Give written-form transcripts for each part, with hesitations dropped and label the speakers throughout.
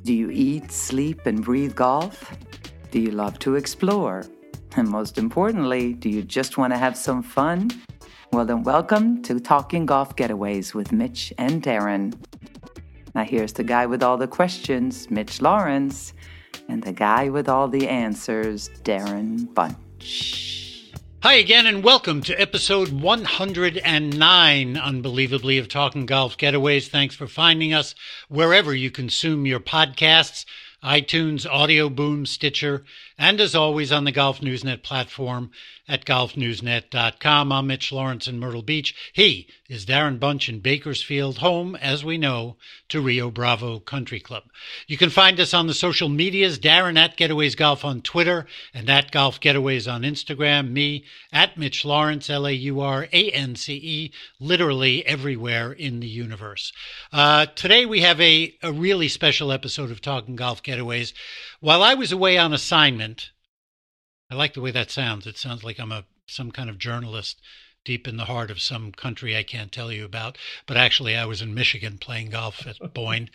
Speaker 1: Do you eat, sleep, and breathe golf? Do you love to explore? And most importantly, do you just want to have some fun? Well, then welcome to Talking Golf Getaways with Mitch and Darren. Now here's the guy with all the questions, Mitch Lawrence, and the guy with all the answers, Darren Bunch.
Speaker 2: Hi again, and welcome to episode 109, unbelievably, of Talking Golf Getaways. Thanks for finding us wherever you consume your podcasts, iTunes, Audio Boom, Stitcher, and as always on the Golf Newsnet platform at golfnewsnet.com. I'm Mitch Lawrence in Myrtle Beach. He is Darren Bunch in Bakersfield, home, as we know, to Rio Bravo Country Club. You can find us on the social medias, Darren at Getaways Golf on Twitter and at Golf Getaways on Instagram, me at Mitch Lawrence, Laurance, literally everywhere in the universe. Today we have a really special episode of Talking Golf Getaways. While I was away on assignment, I like the way that sounds. It sounds like I'm some kind of journalist deep in the heart of some country I can't tell you about. But actually, I was in Michigan playing golf at Boyne.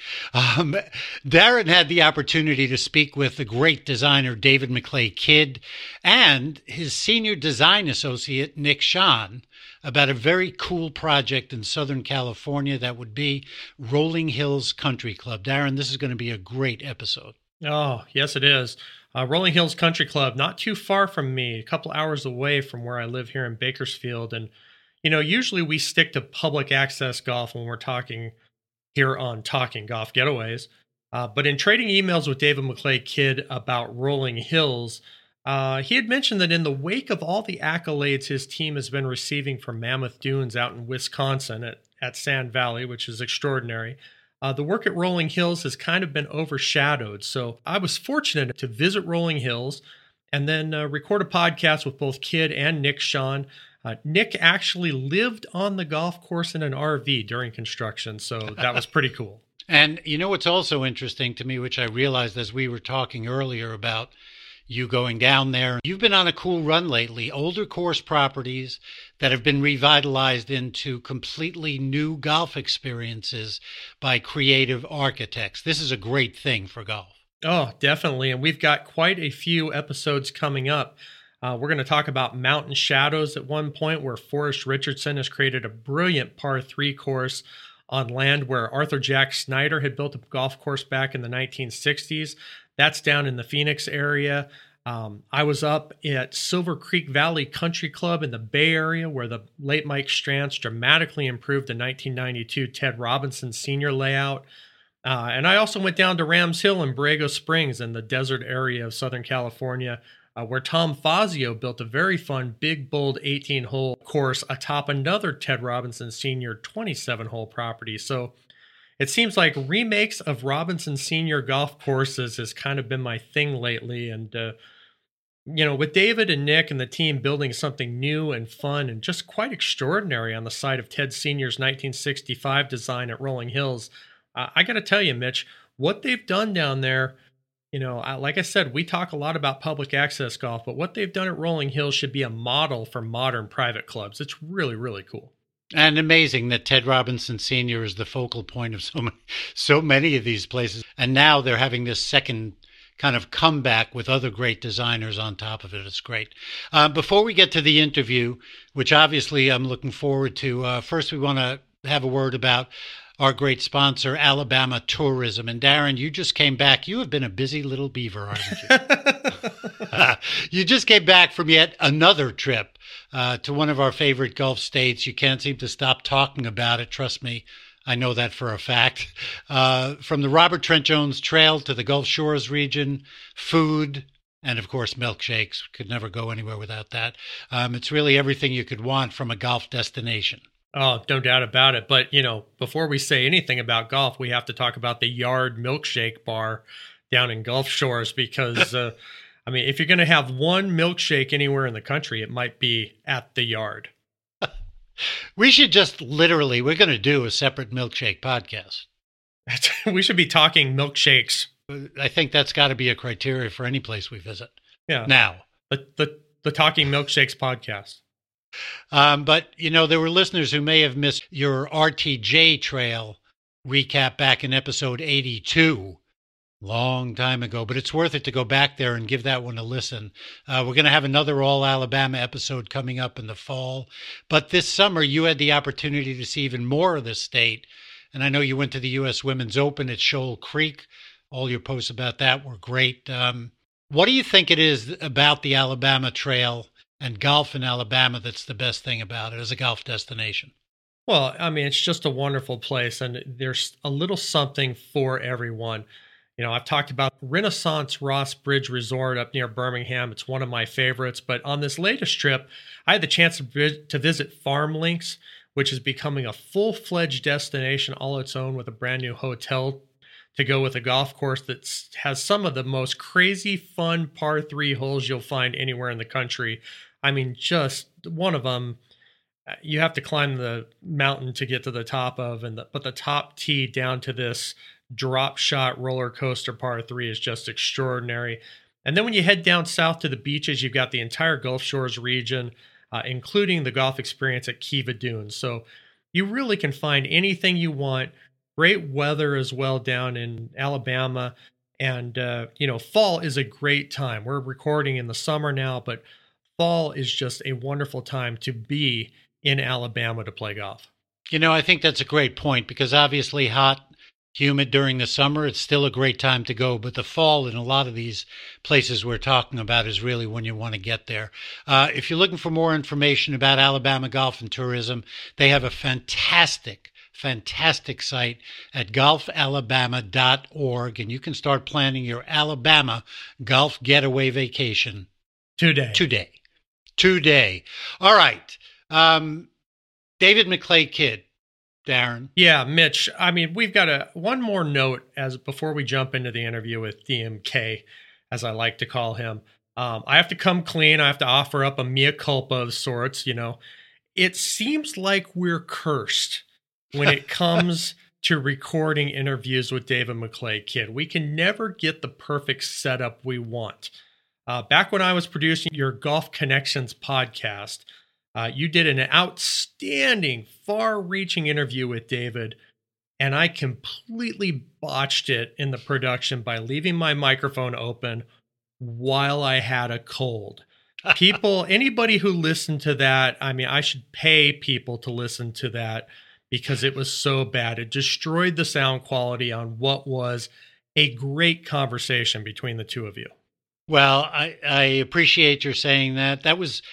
Speaker 2: Darren had the opportunity to speak with the great designer David McClay Kidd and his senior design associate, Nick Schon, about a very cool project in Southern California that would be Rolling Hills Country Club. Darren, this is going to be a great episode.
Speaker 3: Oh, yes, it is. Rolling Hills Country Club, not too far from me, a couple hours away from where I live here in Bakersfield. And, you know, usually we stick to public access golf when we're talking here on Talking Golf Getaways. But in trading emails with David McClay Kidd about Rolling Hills, he had mentioned that in the wake of all the accolades his team has been receiving from Mammoth Dunes out in Wisconsin at Sand Valley, which is extraordinary, the work at Rolling Hills has kind of been overshadowed. So I was fortunate to visit Rolling Hills and then record a podcast with both Kidd and Nick Schon. Nick actually lived on the golf course in an RV during construction, so that was pretty cool.
Speaker 2: And you know what's also interesting to me, which I realized as we were talking earlier about you going down there, you've been on a cool run lately. Older course properties that have been revitalized into completely new golf experiences by creative architects. This is a great thing for golf.
Speaker 3: Oh, definitely. And we've got quite a few episodes coming up. We're going to talk about Mountain Shadows at one point, where Forrest Richardson has created a brilliant par 3 course on land where Arthur Jack Snyder had built a golf course back in the 1960s. That's down in the Phoenix area. I was up at Silver Creek Valley Country Club in the Bay Area, where the late Mike Strantz dramatically improved the 1992 Ted Robinson Sr. layout. And I also went down to Rams Hill and Borrego Springs in the desert area of Southern California, where Tom Fazio built a very fun, big, bold 18-hole course atop another Ted Robinson Sr. 27-hole property. So it seems like remakes of Robinson Sr. golf courses has kind of been my thing lately. And, you know, with David and Nick and the team building something new and fun and just quite extraordinary on the site of Ted Sr.'s 1965 design at Rolling Hills, I got to tell you, Mitch, what they've done down there, you know, like I said, we talk a lot about public access golf, but what they've done at Rolling Hills should be a model for modern private clubs. It's really, really cool.
Speaker 2: And amazing that Ted Robinson Sr. is the focal point of so many of these places. And now they're having this second kind of comeback with other great designers on top of it. It's great. Before we get to the interview, which obviously I'm looking forward to, first we want to have a word about our great sponsor, Alabama Tourism. And Darren, you just came back. You have been a busy little beaver, aren't you? You just came back from yet another trip to one of our favorite Gulf states. You can't seem to stop talking about it. Trust me, I know that for a fact. From the Robert Trent Jones Trail to the Gulf Shores region, food, and of course, milkshakes. Could never go anywhere without that. It's really everything you could want from a golf destination.
Speaker 3: Oh, no doubt about it. But, you know, before we say anything about golf, we have to talk about the Yard Milkshake Bar down in Gulf Shores because, I mean, if you're going to have one milkshake anywhere in the country, it might be at the Yard.
Speaker 2: We should just literally, we're going to do a separate milkshake podcast.
Speaker 3: We should be talking milkshakes.
Speaker 2: I think that's got to be a criteria for any place we visit.
Speaker 3: Yeah.
Speaker 2: Now.
Speaker 3: The Talking Milkshakes podcast.
Speaker 2: But, you know, there were listeners who may have missed your RTJ Trail recap back in episode 82. Long time ago, but it's worth it to go back there and give that one a listen. We're going to have another All Alabama episode coming up in the fall. But this summer, you had the opportunity to see even more of the state. And I know you went to the U.S. Women's Open at Shoal Creek. All your posts about that were great. What do you think it is about the Alabama Trail and golf in Alabama that's the best thing about it as a golf destination?
Speaker 3: Well, I mean, it's just a wonderful place, and there's a little something for everyone. You know, I've talked about Renaissance Ross Bridge Resort up near Birmingham. It's one of my favorites. But on this latest trip, I had the chance to visit Farm Links, which is becoming a full-fledged destination all its own with a brand new hotel to go with a golf course that has some of the most crazy, fun par 3 holes you'll find anywhere in the country. I mean, just one of them, you have to climb the mountain to get to the top of, but the top tee down to this drop shot roller coaster par 3 is just extraordinary. And then when you head down south to the beaches, you've got the entire Gulf Shores region, including the golf experience at Kiva Dunes. So you really can find anything you want. Great weather as well down in Alabama. And, fall is a great time. We're recording in the summer now, but fall is just a wonderful time to be in Alabama to play golf.
Speaker 2: I think that's a great point because obviously hot, humid during the summer, it's still a great time to go. But the fall in a lot of these places we're talking about is really when you want to get there. If you're looking for more information about Alabama golf and tourism, they have a fantastic site at golfalabama.org, and you can start planning your Alabama golf getaway vacation today. All right. David McClay Kidd. Darren.
Speaker 3: Yeah, Mitch. I mean, we've got one more note before we jump into the interview with DMK, as I like to call him. I have to come clean. I have to offer up a mea culpa of sorts. It seems like we're cursed when it comes to recording interviews with David McClay Kidd. We can never get the perfect setup we want. Back when I was producing your Golf Connections podcast, you did an outstanding, far-reaching interview with David, and I completely botched it in the production by leaving my microphone open while I had a cold. Anybody who listened to that, I mean, I should pay people to listen to that because it was so bad. It destroyed the sound quality on what was a great conversation between the two of you.
Speaker 2: Well, I appreciate your saying that.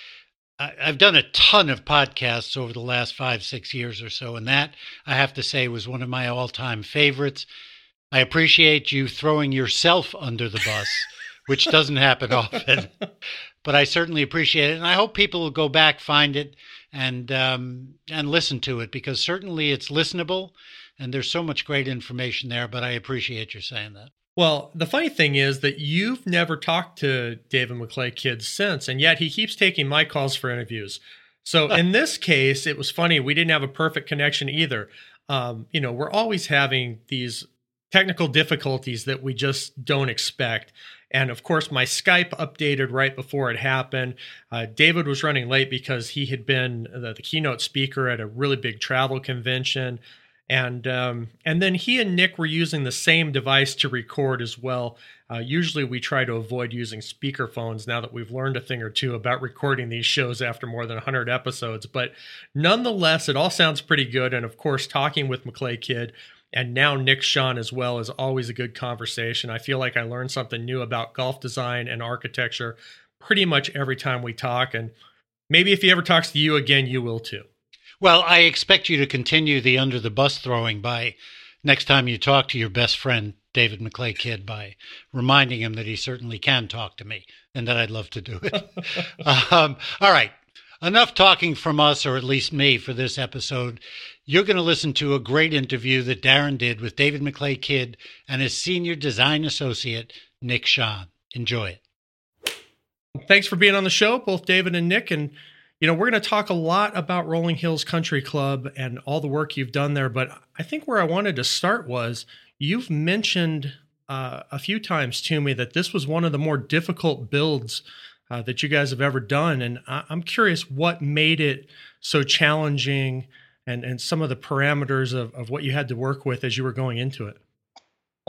Speaker 2: I've done a ton of podcasts over the last 5-6 years or so, and that, I have to say, was one of my all-time favorites. I appreciate you throwing yourself under the bus, which doesn't happen often, but I certainly appreciate it. And I hope people will go back, find it, and listen to it, because certainly it's listenable, and there's so much great information there, but I appreciate you saying that.
Speaker 3: Well, the funny thing is that you've never talked to David McClay Kidd since, and yet he keeps taking my calls for interviews. So in this case, it was funny. We didn't have a perfect connection either. We're always having these technical difficulties that we just don't expect. And of course, my Skype updated right before it happened. David was running late because he had been the keynote speaker at a really big travel convention. And then he and Nick were using the same device to record as well. Usually we try to avoid using speakerphones now that we've learned a thing or two about recording these shows after more than 100 episodes. But nonetheless, it all sounds pretty good. And of course, talking with McClay Kidd and now Nick Schon as well is always a good conversation. I feel like I learned something new about golf design and architecture pretty much every time we talk. And maybe if he ever talks to you again, you will too.
Speaker 2: Well, I expect you to continue the under the bus throwing by next time you talk to your best friend, David McClay Kidd, by reminding him that he certainly can talk to me and that I'd love to do it. All right. Enough talking from us, or at least me, for this episode. You're going to listen to a great interview that Darren did with David McClay Kidd and his senior design associate, Nick Schon. Enjoy it.
Speaker 3: Thanks for being on the show, both David and Nick. And we're going to talk a lot about Rolling Hills Country Club and all the work you've done there. But I think where I wanted to start was you've mentioned a few times to me that this was one of the more difficult builds that you guys have ever done. And I'm curious what made it so challenging and some of the parameters of what you had to work with as you were going into it.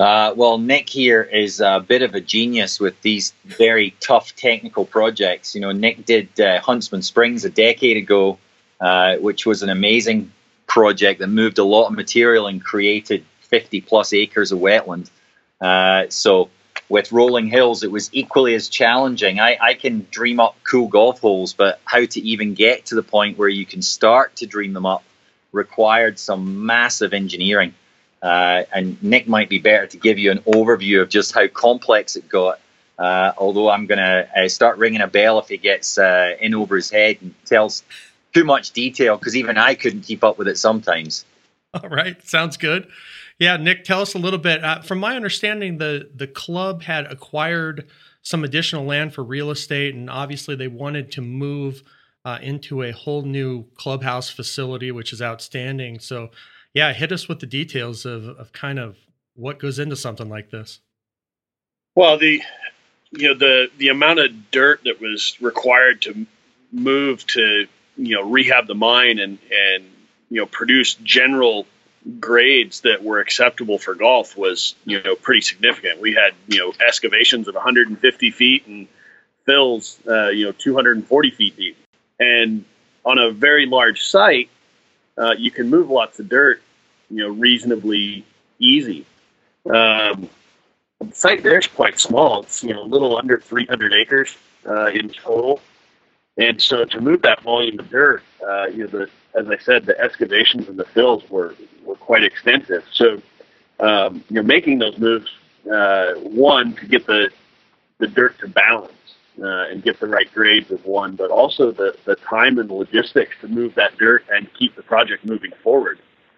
Speaker 4: Well, Nick here is a bit of a genius with these very tough technical projects. Nick did Huntsman Springs a decade ago, which was an amazing project that moved a lot of material and created 50 plus acres of wetland. So with Rolling Hills, it was equally as challenging. I can dream up cool golf holes, but how to even get to the point where you can start to dream them up required some massive engineering. And Nick might be better to give you an overview of just how complex it got. Although I'm going to start ringing a bell if he gets in over his head and tells too much detail, because even I couldn't keep up with it sometimes.
Speaker 3: All right. Sounds good. Yeah, Nick, tell us a little bit. From my understanding, the club had acquired some additional land for real estate, and obviously they wanted to move into a whole new clubhouse facility, which is outstanding. So, yeah, hit us with the details of kind of what goes into something like this.
Speaker 5: Well, the amount of dirt that was required to move to rehab the mine and produce general grades that were acceptable for golf was pretty significant. We had excavations of 150 feet and fills 240 feet deep, and on a very large site you can move lots of dirt reasonably easy. The site there is quite small. It's a little under 300 acres in total, and so to move that volume of dirt, as I said, the excavations and the fills were quite extensive. So, making those moves, one, to get the dirt to balance and get the right grades of one, but also the time and the logistics to move that dirt and keep the project moving forward.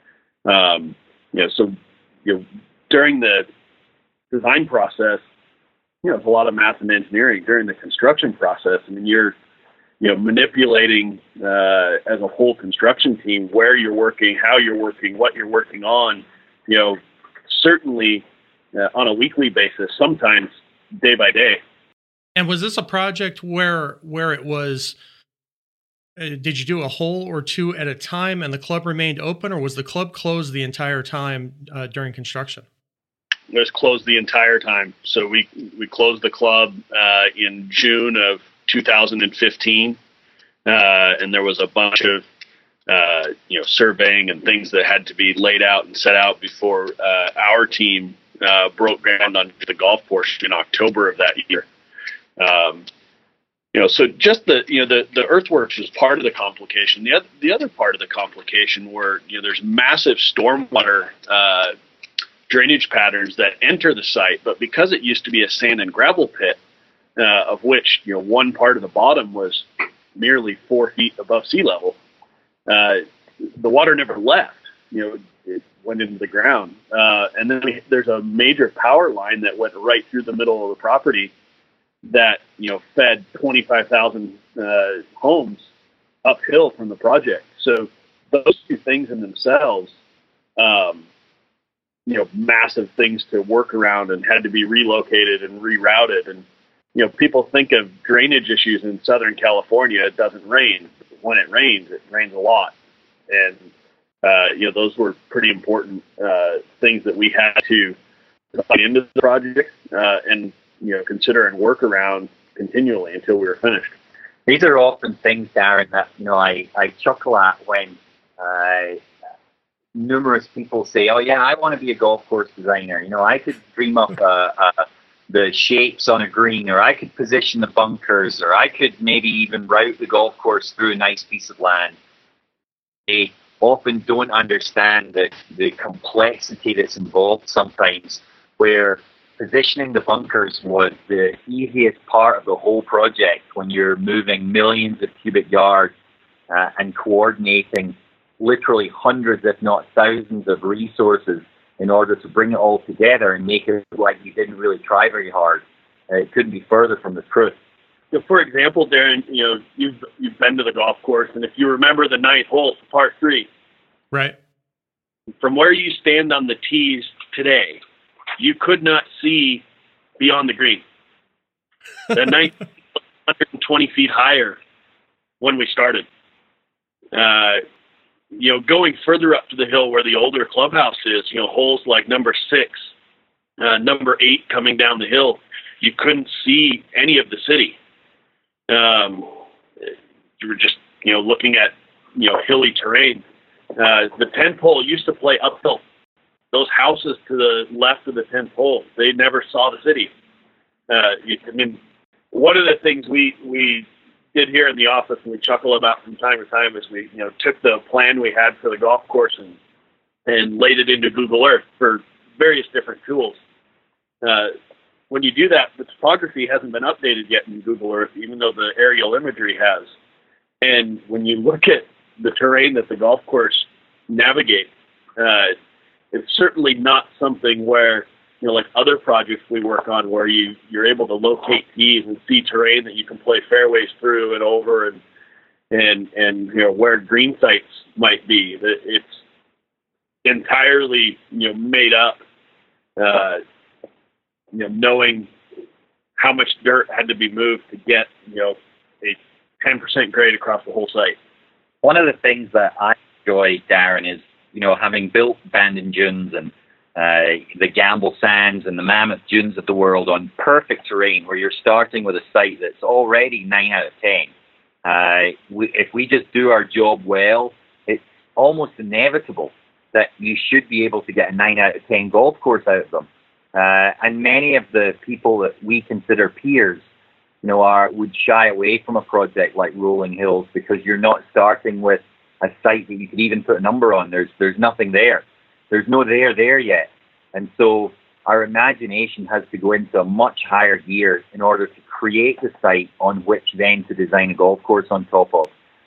Speaker 5: During the design process, it's a lot of math and engineering. During the construction process, I mean, you're manipulating as a whole construction team where you're working, how you're working, what you're working on, certainly on a weekly basis, sometimes day by day.
Speaker 3: And was this a project where it was, did you do a hole or two at a time and the club remained open, or was the club closed the entire time during construction?
Speaker 5: It was closed the entire time. So we closed the club in June of 2015, and there was a bunch of surveying and things that had to be laid out and set out before our team broke ground on the golf course in October of that year. So just the earthworks was part of the complication. The other part of the complication were there's massive stormwater drainage patterns that enter the site, but because it used to be a sand and gravel pit, of which one part of the bottom was nearly 4 feet above sea level, the water never left. It went into the ground, and then there's a major power line that went right through the middle of the property that fed 25,000 homes uphill from the project. So those two things in themselves, massive things to work around and had to be relocated and rerouted. And people think of drainage issues in Southern California. It doesn't rain. When it rains a lot. And, those were pretty important things that we had to put into the project and, consider and work around continually until we were finished.
Speaker 4: These are often things, Darren, that, I chuckle at when numerous people say, oh, yeah, I want to be a golf course designer. I could dream up the shapes on a green, or I could position the bunkers, or I could maybe even route the golf course through a nice piece of land. They often don't understand the complexity that's involved sometimes, where positioning the bunkers was the easiest part of the whole project when you're moving millions of cubic yards and coordinating literally hundreds, if not thousands, of resources in order to bring it all together and make it like you didn't really try very hard. It couldn't be further from the truth.
Speaker 5: So for example, Darren, you've been to the golf course, and if you remember the ninth hole, par 3,
Speaker 3: right,
Speaker 5: from where you stand on the tees today, you could not see beyond the green. The ninth, 120 feet higher when we started. Going further up to the hill where the older clubhouse is, holes like number 6 number 8 coming down the hill, you couldn't see any of the city. You were just, looking at, hilly terrain. The 10th hole used to play uphill. Those houses to the left of the 10th hole, they never saw the city. One of the things we did here in the office, and we chuckle about from time to time, is we, took the plan we had for the golf course and laid it into Google Earth for various different tools. When you do that, the topography hasn't been updated yet in Google Earth, even though the aerial imagery has. And when you look at the terrain that the golf course navigates, it's certainly not something where, like other projects we work on, where you're able to locate tees and see terrain that you can play fairways through and over, and where green sites might be. It's entirely made up. Knowing how much dirt had to be moved to get a 10% grade across the whole site.
Speaker 4: One of the things that I enjoy, Darren, is having built Bandon Dunes and the Gamble Sands and the Mammoth Dunes of the world on perfect terrain, where you're starting with a site that's already 9 out of 10. If we just do our job well, it's almost inevitable that you should be able to get a 9 out of 10 golf course out of them. And many of the people that we consider peers, would shy away from a project like Rolling Hills because you're not starting with a site that you could even put a number on. There's nothing there. There's no there yet. And so our imagination has to go into a much higher gear in order to create the site on which then to design a golf course on top of.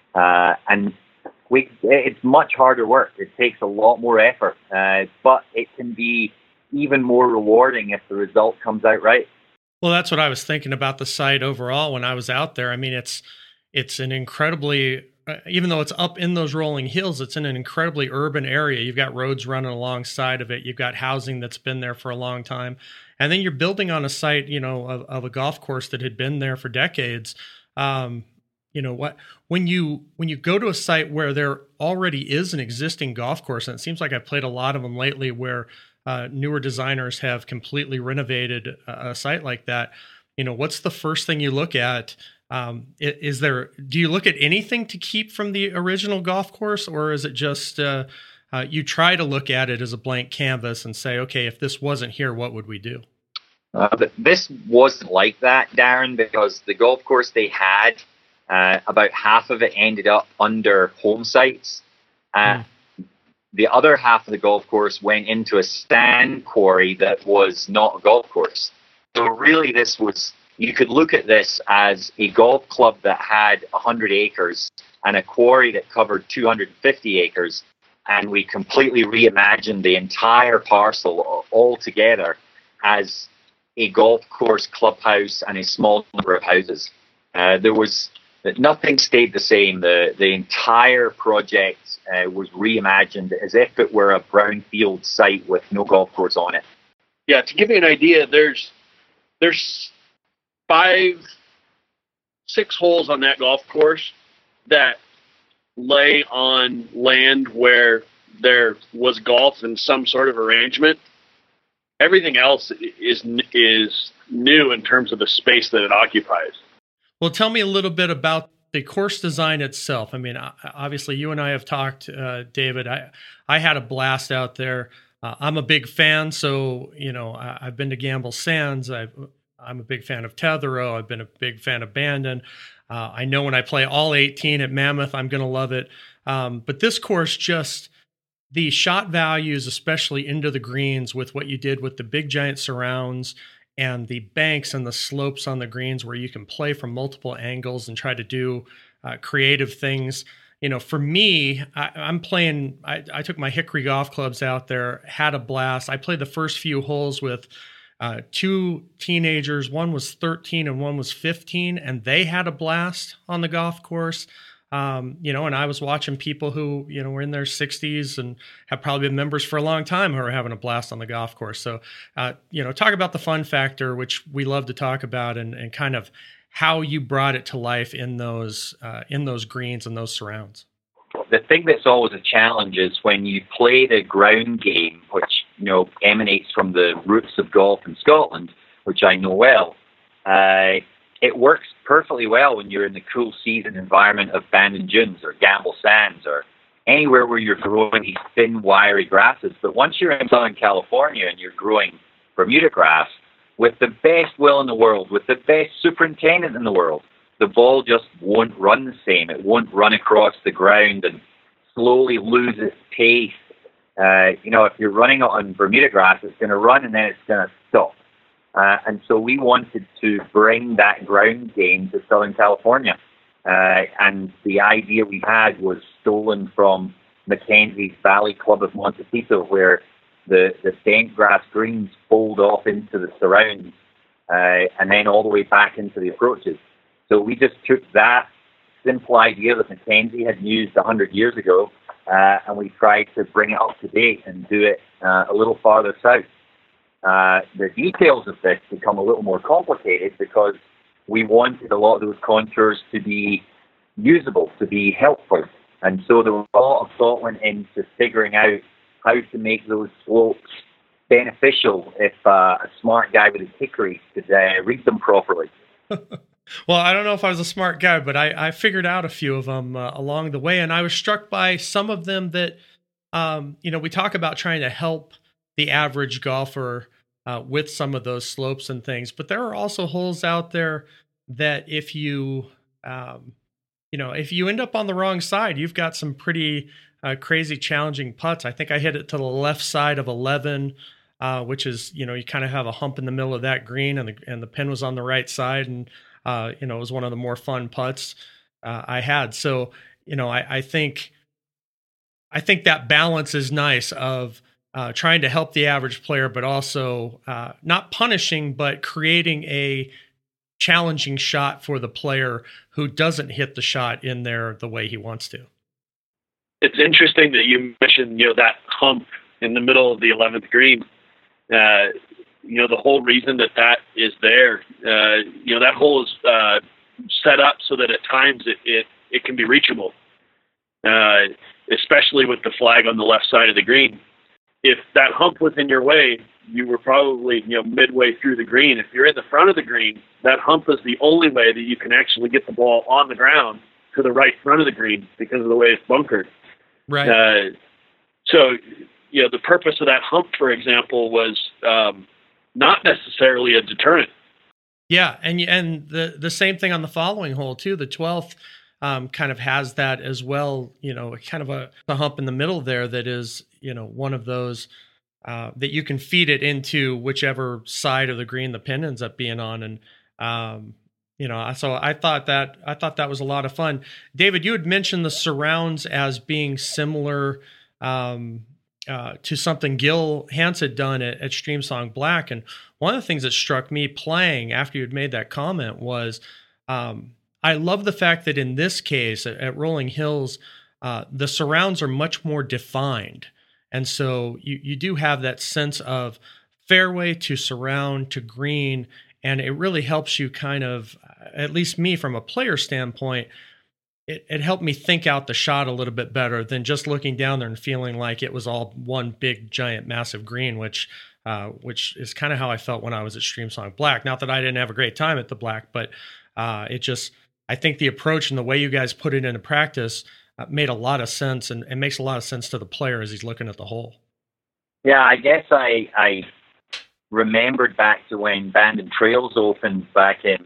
Speaker 4: It's much harder work. It takes a lot more effort, but it can be even more rewarding if the result comes out right.
Speaker 3: Well, that's what I was thinking about the site overall when I was out there. I mean, it's an incredibly, even though it's up in those rolling hills, it's in an incredibly urban area. You've got roads running alongside of it. You've got housing that's been there for a long time. And then you're building on a site, of a golf course that had been there for decades. When you go to a site where there already is an existing golf course, and it seems like I've played a lot of them lately where newer designers have completely renovated a site like that. What's the first thing you look at? Do you look at anything to keep from the original golf course, or is it just you try to look at it as a blank canvas and say, okay, if this wasn't here, what would we do?
Speaker 4: This wasn't like that, Darren, because the golf course they had, about half of it ended up under home sites. The other half of the golf course went into a sand quarry that was not a golf course. So really you could look at this as a golf club that had 100 acres and a quarry that covered 250 acres. And we completely reimagined the entire parcel all together as a golf course clubhouse and a small number of houses. Nothing stayed the same. The entire project was reimagined as if it were a brownfield site with no golf course on it.
Speaker 5: Yeah, to give you an idea, there's 5-6 holes on that golf course that lay on land where there was golf in some sort of arrangement. Everything else is new in terms of the space that it occupies.
Speaker 3: Well, tell me a little bit about the course design itself. I mean, obviously, you and I have talked, David. I had a blast out there. I'm a big fan, so I've been to Gamble Sands. I'm a big fan of Tetherow. I've been a big fan of Bandon. I know when I play all 18 at Mammoth, I'm going to love it. But this course, just the shot values, especially into the greens, with what you did with the big giant surrounds and the banks and the slopes on the greens where you can play from multiple angles and try to do creative things. For me, I'm playing, I took my Hickory golf clubs out there, had a blast. I played the first few holes with 2 teenagers. One was 13 and one was 15, and they had a blast on the golf course. And I was watching people who, were in their 60s and have probably been members for a long time who are having a blast on the golf course. So, talk about the fun factor, which we love to talk about, and kind of how you brought it to life in those greens and those surrounds.
Speaker 4: The thing that's always a challenge is when you play the ground game, which emanates from the roots of golf in Scotland, which I know well. It works perfectly well when you're in the cool season environment of Bandon Dunes or Gamble Sands or anywhere where you're growing these thin, wiry grasses. But once you're in Southern California and you're growing Bermuda grass, with the best will in the world, with the best superintendent in the world, the ball just won't run the same. It won't run across the ground and slowly lose its pace. If you're running it on Bermuda grass, it's going to run and then it's going to stop. And so we wanted to bring that ground game to Southern California. And the idea we had was stolen from Mackenzie's Valley Club of Montecito, where the bent grass greens fold off into the surrounds and then all the way back into the approaches. So we just took that simple idea that Mackenzie had used 100 years ago, and we tried to bring it up to date and do it a little farther south. The details of this become a little more complicated because we wanted a lot of those contours to be usable, to be helpful. And so there was a lot of thought went into figuring out how to make those slopes beneficial if a smart guy with his hickory could read them properly.
Speaker 3: Well, I don't know if I was a smart guy, but I figured out a few of them along the way, and I was struck by some of them that, we talk about trying to help the average golfer with some of those slopes and things, but there are also holes out there that if you end up on the wrong side, you've got some pretty crazy challenging putts. I think I hit it to the left side of 11, which is, you kind of have a hump in the middle of that green, and the pin was on the right side, and it was one of the more fun putts I had. So, I think that balance is nice of trying to help the average player, but also not punishing, but creating a challenging shot for the player who doesn't hit the shot in there the way he wants to.
Speaker 5: It's interesting that you mentioned, that hump in the middle of the 11th green. The whole reason that is there, that hole is set up so that at times it can be reachable, especially with the flag on the left side of the green. If that hump was in your way, you were probably, midway through the green. If you're in the front of the green, that hump is the only way that you can actually get the ball on the ground to the right front of the green because of the way it's bunkered.
Speaker 3: Right.
Speaker 5: So, the purpose of that hump, for example, was not necessarily a deterrent.
Speaker 3: Yeah, and the same thing on the following hole too. The 12th kind of has that as well. Kind of a hump in the middle there that is one of those that you can feed it into whichever side of the green the pin ends up being on, and so I thought that was a lot of fun. David, you had mentioned the surrounds as being similar to something Gil Hanse had done at Streamsong Black. And one of the things that struck me playing after you had made that comment was I love the fact that in this case at Rolling Hills, the surrounds are much more defined. And so you do have that sense of fairway to surround to green, and it really helps you kind of, at least me from a player standpoint, it helped me think out the shot a little bit better than just looking down there and feeling like it was all one big, giant, massive green, which is kind of how I felt when I was at Streamsong Black. Not that I didn't have a great time at the Black, but I think the approach and the way you guys put it into practice made a lot of sense, and it makes a lot of sense to the player as he's looking at the hole.
Speaker 4: Yeah, I guess I remembered back to when Bandon Trails opened back in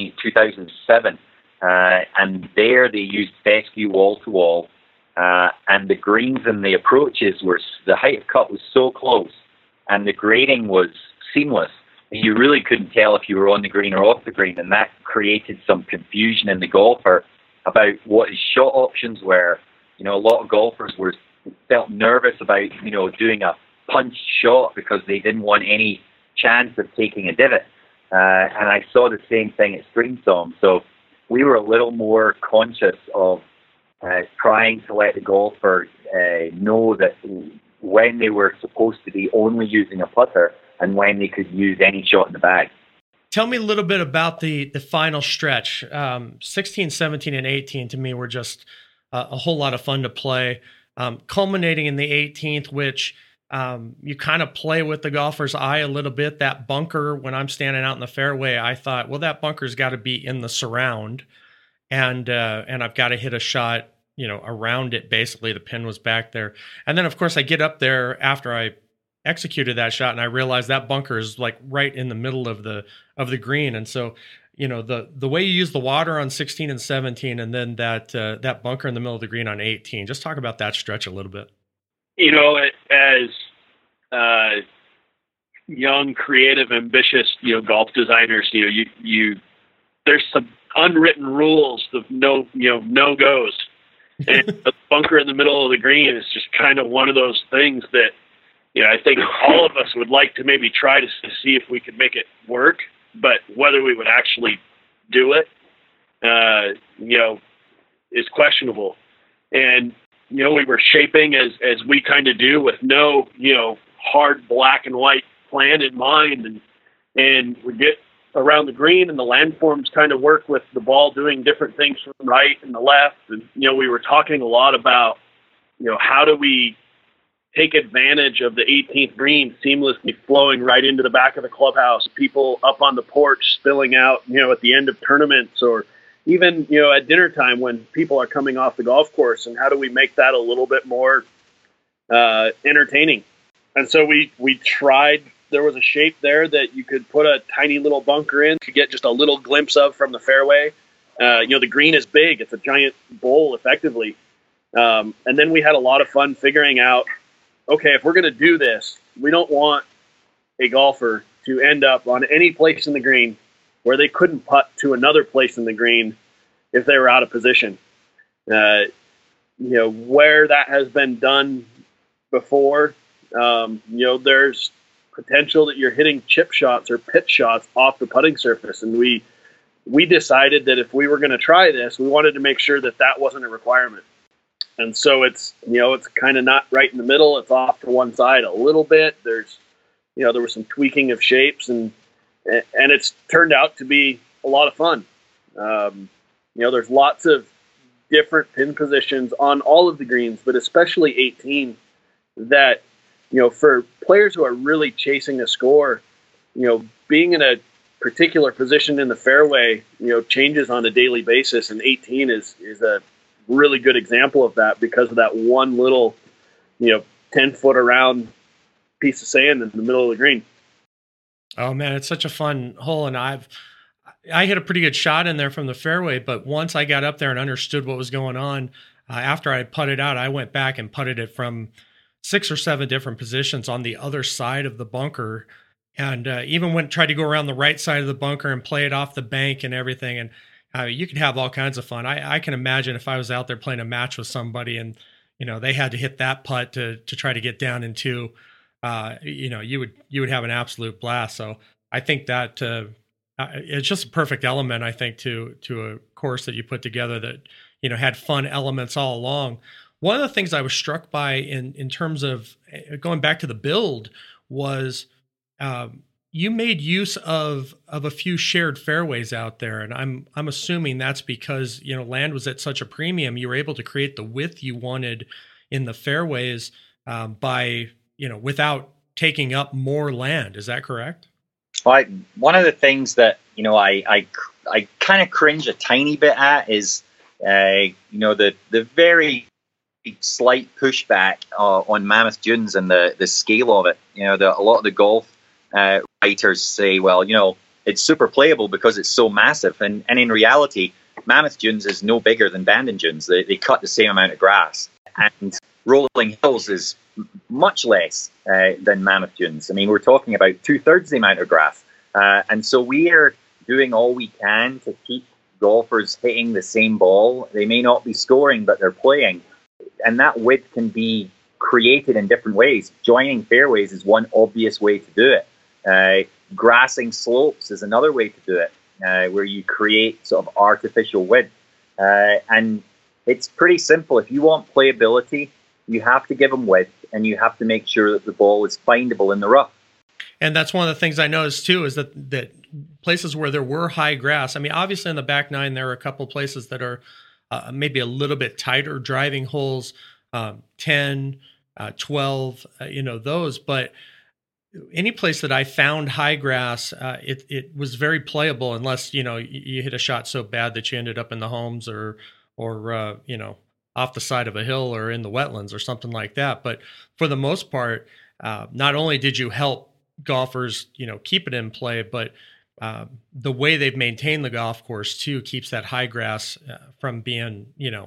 Speaker 4: 2007. And there they used fescue wall-to-wall, and the greens and the approaches the height of cut was so close, and the grading was seamless. You really couldn't tell if you were on the green or off the green, and that created some confusion in the golfer about what his shot options were. A lot of golfers felt nervous about, doing a punch shot because they didn't want any chance of taking a divot. And I saw the same thing at Streamsong. So we were a little more conscious of trying to let the golfer know that when they were supposed to be only using a putter and when they could use any shot in the bag.
Speaker 3: Tell me a little bit about the final stretch. 16, 17, and 18 to me were just a whole lot of fun to play, culminating in the 18th, which You kind of play with the golfer's eye a little bit. That bunker, when I'm standing out in the fairway, I thought, well, that bunker's got to be in the surround, and I've got to hit a shot, around it. Basically, the pin was back there, and then of course I get up there after I executed that shot, and I realized that bunker is like right in the middle of the green, and so. The way you use the water on 16 and 17, and then that bunker in the middle of the green on 18. Just talk about that stretch a little bit.
Speaker 5: As young, creative, ambitious, golf designers, there's some unwritten rules of no goes, and the bunker in the middle of the green is just kind of one of those things that, I think all of us would like to maybe try to see if we could make it work, but whether we would actually do it, is questionable. And, we were shaping as we kind of do with no, hard black and white plan in mind. And we get around the green and the landforms kind of work with the ball doing different things from the right and the left. And, we were talking a lot about, how do we take advantage of the 18th green seamlessly flowing right into the back of the clubhouse, people up on the porch spilling out, at the end of tournaments, or even, at dinner time when people are coming off the golf course, and how do we make that a little bit more entertaining? And so we tried, there was a shape there that you could put a tiny little bunker in to get just a little glimpse of from the fairway. The green is big. It's a giant bowl effectively. And then we had a lot of fun figuring out, okay, if we're going to do this, we don't want a golfer to end up on any place in the green where they couldn't putt to another place in the green if they were out of position. Where that has been done before, there's potential that you're hitting chip shots or pitch shots off the putting surface. And we decided that if we were going to try this, we wanted to make sure that that wasn't a requirement. And so it's kind of not right in the middle. It's off to one side a little bit. There was some tweaking of shapes, and it's turned out to be a lot of fun. There's lots of different pin positions on all of the greens, but especially 18 that, for players who are really chasing a score, being in a particular position in the fairway, changes on a daily basis. And 18 is a really good example of that because of that one little, 10-foot around piece of sand in the middle of the green.
Speaker 3: Oh man, it's such a fun hole. And I hit a pretty good shot in there from the fairway, but once I got up there and understood what was going on, after I putted out, I went back and putted it from 6 or 7 different positions on the other side of the bunker. And even tried to go around the right side of the bunker and play it off the bank and everything. And you could have all kinds of fun. I can imagine if I was out there playing a match with somebody and, they had to hit that putt to try to get down in 2, you would have an absolute blast. So I think that it's just a perfect element, I think, to a course that you put together that, had fun elements all along. One of the things I was struck by in terms of going back to the build was you made use of a few shared fairways out there, and I'm assuming that's because land was at such a premium. You were able to create the width you wanted in the fairways by without taking up more land. Is that correct?
Speaker 4: Well, one of the things that I kind of cringe a tiny bit at is the very slight pushback on Mammoth Dunes and the scale of it. A lot of the golf writers say, well, it's super playable because it's so massive, and in reality, Mammoth Dunes is no bigger than Bandon Dunes. They cut the same amount of grass, and Rolling Hills is much less than Mammoth Dunes. I mean, we're talking about 2/3 the amount of grass, and so we are doing all we can to keep golfers hitting the same ball. They may not be scoring, but they're playing, and that width can be created in different ways. Joining fairways is one obvious way to do it. Grassing slopes is another way to do it, where you create sort of artificial width. And it's pretty simple. If you want playability, you have to give them width, and you have to make sure that the ball is findable in the rough.
Speaker 3: And that's one of the things I noticed too, is that places where there were high grass, I mean, obviously in the back nine, there are a couple places that are maybe a little bit tighter driving holes, 10, 12, those. But any place that I found high grass, it was very playable unless, you hit a shot so bad that you ended up in the homes or off the side of a hill or in the wetlands or something like that. But for the most part, not only did you help golfers, keep it in play, but the way they've maintained the golf course too keeps that high grass from being,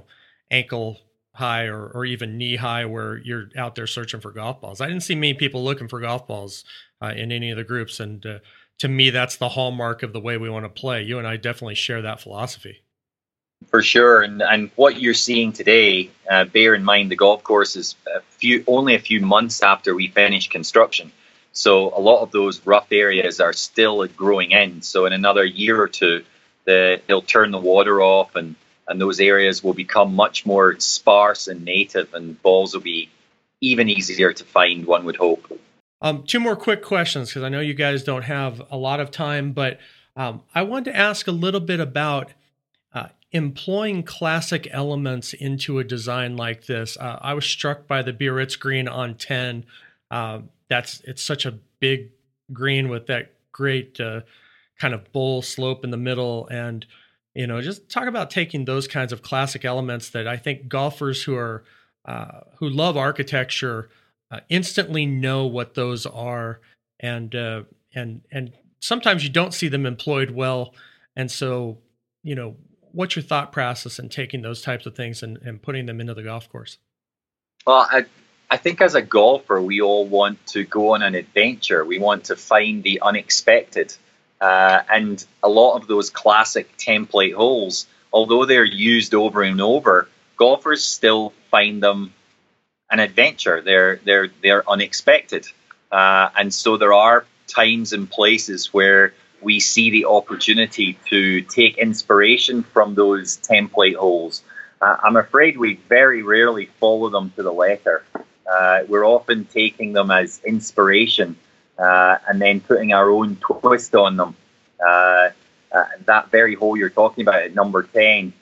Speaker 3: ankle high or even knee high where you're out there searching for golf balls. I didn't see many people looking for golf balls in any of the groups. And to me, that's the hallmark of the way we want to play. You and I definitely share that philosophy.
Speaker 4: For sure. And what you're seeing today, bear in mind the golf course is only a few months after we finished construction. So a lot of those rough areas are still at growing in. So in another year or two, they'll turn the water off and those areas will become much more sparse and native, and balls will be even easier to find, one would hope.
Speaker 3: Two more quick questions, because I know you guys don't have a lot of time, but I wanted to ask a little bit about employing classic elements into a design like this. I was struck by the Biarritz green on 10. It's such a big green with that great kind of bowl slope in the middle. And, just talk about taking those kinds of classic elements that I think golfers who love architecture instantly know what those are. And sometimes you don't see them employed well. And so, what's your thought process in taking those types of things and putting them into the golf course?
Speaker 4: Well, I think as a golfer, we all want to go on an adventure. We want to find the unexpected. And a lot of those classic template holes, although they're used over and over, golfers still find them an adventure. They're unexpected. And so there are times and places where we see the opportunity to take inspiration from those template holes. I'm afraid we very rarely follow them to the letter. We're often taking them as inspiration and then putting our own twist on them. That very hole you're talking about at number 10,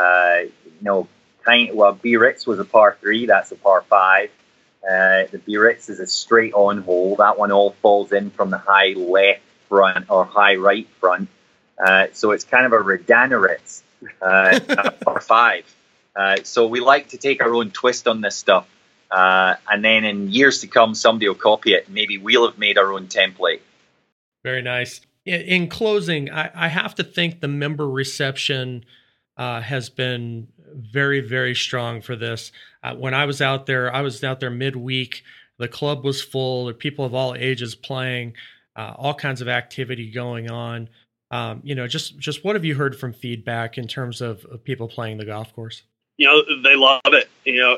Speaker 4: Biarritz was a par 3, that's a par 5. The Biarritz is a straight on hole. That one all falls in from the high left front or high right front. So it's kind of a Redanaritz, par 5. So we like to take our own twist on this stuff. And then in years to come, somebody will copy it. Maybe we'll have made our own template.
Speaker 3: Very nice. In closing, I have to think the member reception has been very, very strong for this. When I was out there midweek. The club was full. There were people of all ages playing, all kinds of activity going on. Just what have you heard from feedback in terms of people playing the golf course?
Speaker 5: They love it.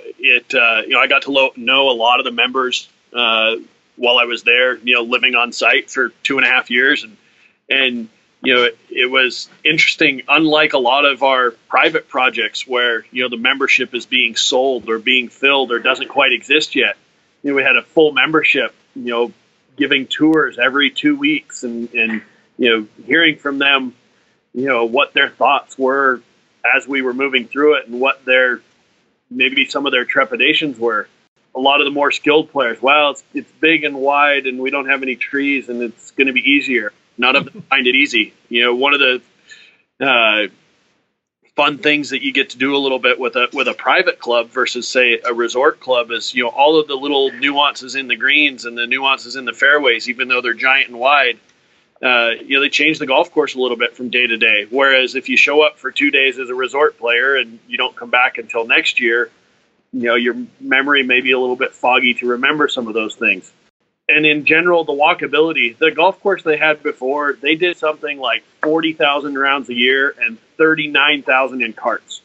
Speaker 5: I got to know a lot of the members while I was there, living on site for 2.5 years. And it was interesting, unlike a lot of our private projects where, the membership is being sold or being filled or doesn't quite exist yet. We had a full membership, giving tours every 2 weeks and hearing from them, what their thoughts were as we were moving through it and what maybe some of their trepidations were. A lot of the more skilled players, it's big and wide and we don't have any trees and it's going to be easier. None of them find it easy. One of the fun things that you get to do a little bit with a private club versus, say, a resort club is, all of the little nuances in the greens and the nuances in the fairways, even though they're giant and wide, they change the golf course a little bit from day to day. Whereas if you show up for 2 days as a resort player and you don't come back until next year, your memory may be a little bit foggy to remember some of those things. And in general, the walkability, the golf course they had before, they did something like 40,000 rounds a year and 39,000 in carts.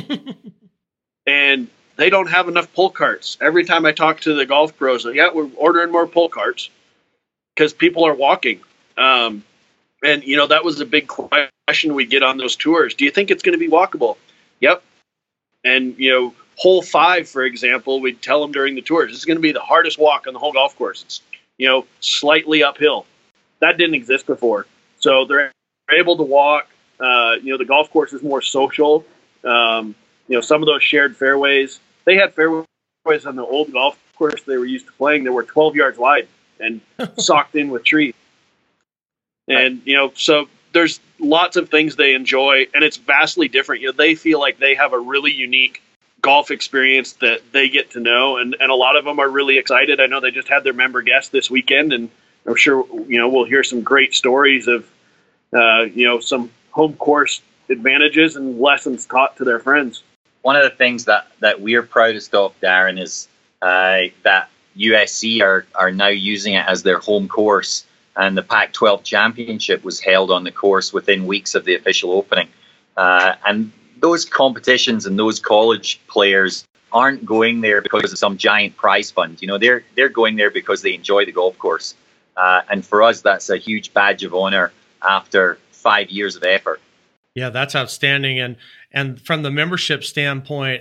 Speaker 5: And they don't have enough pull carts. Every time I talk to the golf pros, we're ordering more pull carts because people are walking. And, that was a big question we get on those tours. Do you think it's going to be walkable? Yep. And, hole 5, for example, we'd tell them during the tours, this is going to be the hardest walk on the whole golf course. It's, slightly uphill. That didn't exist before. So they're able to walk. The golf course is more social. Some of those shared fairways, they had fairways on the old golf course they were used to playing, they were 12 yards wide and socked in with trees. And, so there's lots of things they enjoy, and it's vastly different. They feel like they have a really unique golf experience that they get to know, and a lot of them are really excited. I know they just had their member guest this weekend, and I'm sure, we'll hear some great stories of, some home course advantages and lessons taught to their friends.
Speaker 4: One of the things that we're proudest of, Darren, is that USC are now using it as their home course, and the Pac-12 championship was held on the course within weeks of the official opening. And those competitions and those college players aren't going there because of some giant prize fund. They're going there because they enjoy the golf course. And for us, that's a huge badge of honor after 5 years of effort.
Speaker 3: Yeah, that's outstanding. And from the membership standpoint,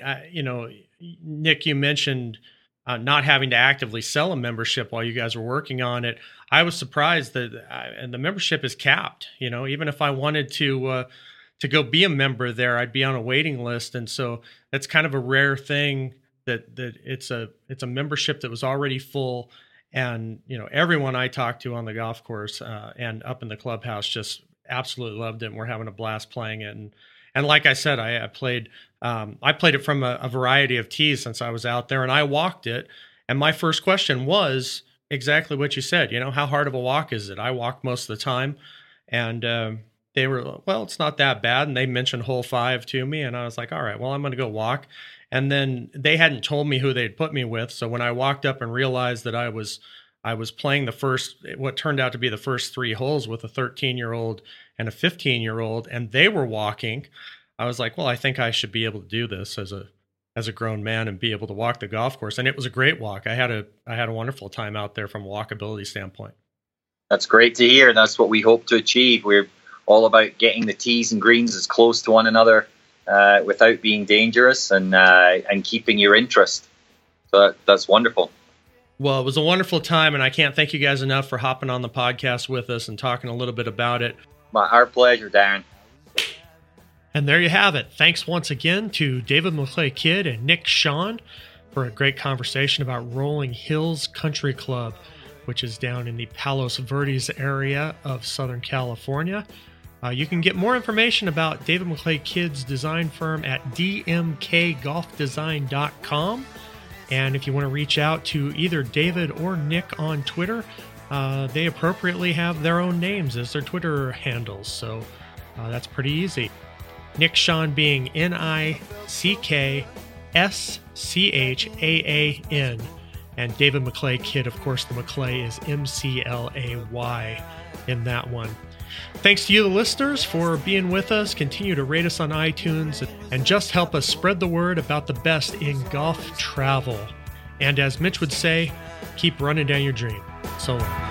Speaker 3: Nick, you mentioned not having to actively sell a membership while you guys were working on it. I was surprised that and the membership is capped. Even if I wanted to go be a member there, I'd be on a waiting list. And so that's kind of a rare thing that it's a membership that was already full. And, everyone I talked to on the golf course and up in the clubhouse just absolutely loved it. And we're having a blast playing it. And like I said, I played it from a variety of tees since I was out there, and I walked it. And my first question was exactly what you said. How hard of a walk is it? I walk most of the time. And they were, well, it's not that bad. And they mentioned hole 5 to me. And I was like, all right, well, I'm going to go walk. And then they hadn't told me who they'd put me with. So when I walked up and realized that I was playing what turned out to be the first 3 holes with a 13-year-old and a 15-year-old, and they were walking, I was like, well, I think I should be able to do this as a grown man and be able to walk the golf course. And it was a great walk. I had a wonderful time out there from a walkability standpoint. That's
Speaker 4: great to hear. That's what we hope to achieve. We're all about getting the tees and greens as close to one another without being dangerous and keeping your interest. So that's wonderful.
Speaker 3: Well, it was a wonderful time, and I can't thank you guys enough for hopping on the podcast with us and talking a little bit about it.
Speaker 4: Our pleasure, Darren.
Speaker 3: And there you have it. Thanks once again to David McClay Kidd and Nick Shawn for a great conversation about Rolling Hills Country Club, which is down in the Palos Verdes area of Southern California. You can get more information about David McClay Kidd's design firm at dmkgolfdesign.com. And if you want to reach out to either David or Nick on Twitter, they appropriately have their own names as their Twitter handles. So that's pretty easy. Nick Shawn being NickSchaan, and David McClay Kidd, of course, the McClay is McLay in that one. Thanks to you, the listeners, for being with us. Continue to rate us on iTunes and just help us spread the word about the best in golf travel. And as Mitch would say, keep running down your dream. So long.